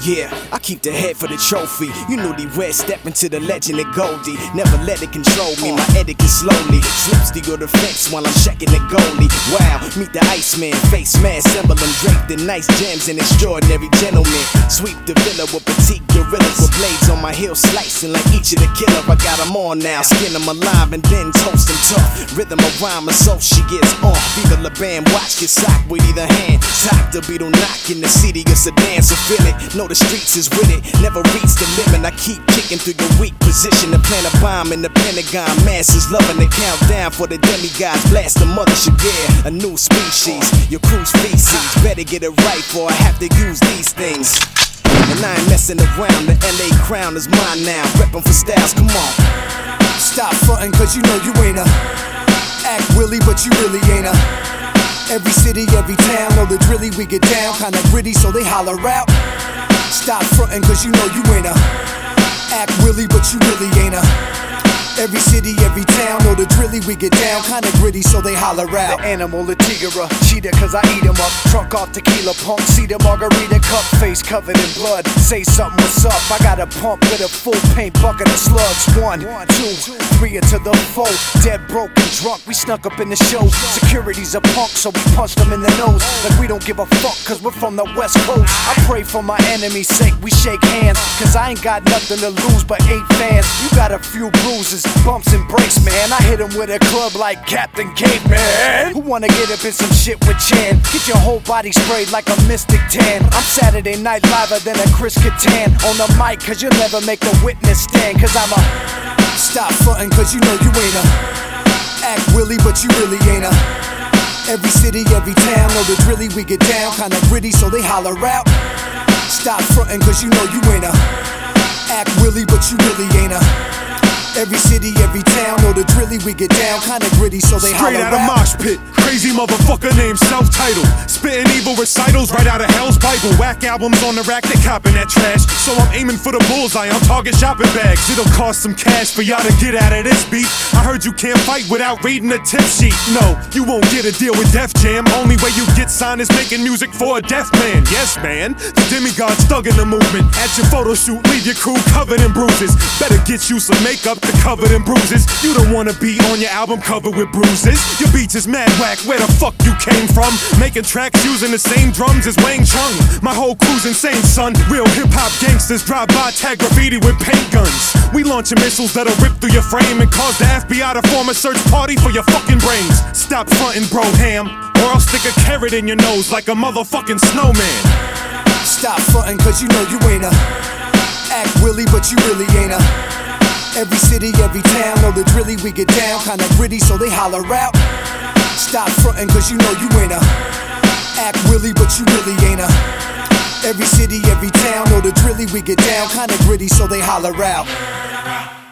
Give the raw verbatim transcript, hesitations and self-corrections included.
Yeah, I keep the head for the trophy. You know the red step into the legend of Goldie. Never let it control me, my etiquette slowly slips to go the fence while I'm checking the goalie. Wow, meet the Iceman, face mask, emblem draped in nice gems and extraordinary gentlemen. Sweep the villa with petite gorillas with blades on my heels slicing like each of the killer. I got them on now, skin them alive and then toast them tough. Rhythm of rhyme and so she gets on. Viva La Bam, watch get socked with either hand. Top the beetle knock in the city of Sedan, so feel it. Know the streets is with it, never reach the limit. I keep kicking through your weak position to plant a bomb in the Pentagon. Masses loving the countdown for the demigods. Blast the mothership, yeah, a new species. Your crew's feces, better get it right for I have to use these things. And I ain't messing around, the L A crown is mine now. Reppin' for styles, come on. Stop frontin' cause you know you ain't a act willy but you really ain't a. Every city, every town, know the drilly we get down. Kinda gritty so they holler out. Stop frontin' cause you know you ain't a act willy but you really ain't a. Every city, every town, know the drilly we get down. Kinda gritty so they holler out. The animal, the tigera, cheetah cause I eat 'em up. Trunk off tequila, punk, see the margarita cup. Face covered in blood, say something, what's up? I got a pump with a full paint bucket of slugs. One, two, three to the four. Dead, broke and drunk, we snuck up in the show. Security's a punk so we punched them in the nose. Like we don't give a fuck cause we're from the west coast. I pray for my enemy's sake, we shake hands. Cause I ain't got nothing to lose but eight fans. You got a few bruises, bumps and breaks, man. I hit him with a club like Captain Caveman. Who wanna get up in some shit with Chan? Get your whole body sprayed like a Mystic Tan. I'm Saturday Night Liver than a Chris Kattan. On the mic cause you'll never make the witness stand. Cause I'm a stop frontin' cause you know you ain't a act willy but you really ain't a. Every city, every town, know the drilly we get down. Kinda gritty so they holler out. Stop frontin' cause you know you ain't a act willy but you really ain't a. Every city, every town, know the drilly we get down. Kinda gritty so they straight holler out of mosh pit, crazy motherfucker named self-titled. Spitting evil recitals right out of hell's Bible. Whack albums on the rack, they copping that trash. So I'm aiming for the bullseye on Target shopping bags. It'll cost some cash for y'all to get out of this beat. I heard you can't fight without reading the tip sheet. No, you won't get a deal with Def Jam. Only way you get signed is making music for a deaf man. Yes, man, the demigods thugging the movement. At your photo shoot, leave your crew covered in bruises. Better get you some makeup to covered in bruises. You don't wanna be on your album cover with bruises. Your beats is mad whack, where the fuck you came from? Making tracks using the same drums as Wang Chung. My whole crew's insane, son. Real hip-hop gangsters drive by, tag graffiti with paint guns. We launching missiles that'll rip through your frame and cause the F B I to form a search party for your fucking brains. Stop frontin', bro ham, or I'll stick a carrot in your nose like a motherfucking snowman. Stop frontin' cause you know you ain't a act willy but you really ain't a. Every city, every town, know the drilly we get down. Kinda gritty so they holler out. Stop frontin' cause you know you ain't a act willy but you really ain't a. Every city, every town, know the drilly we get down. Kinda gritty so they holler out.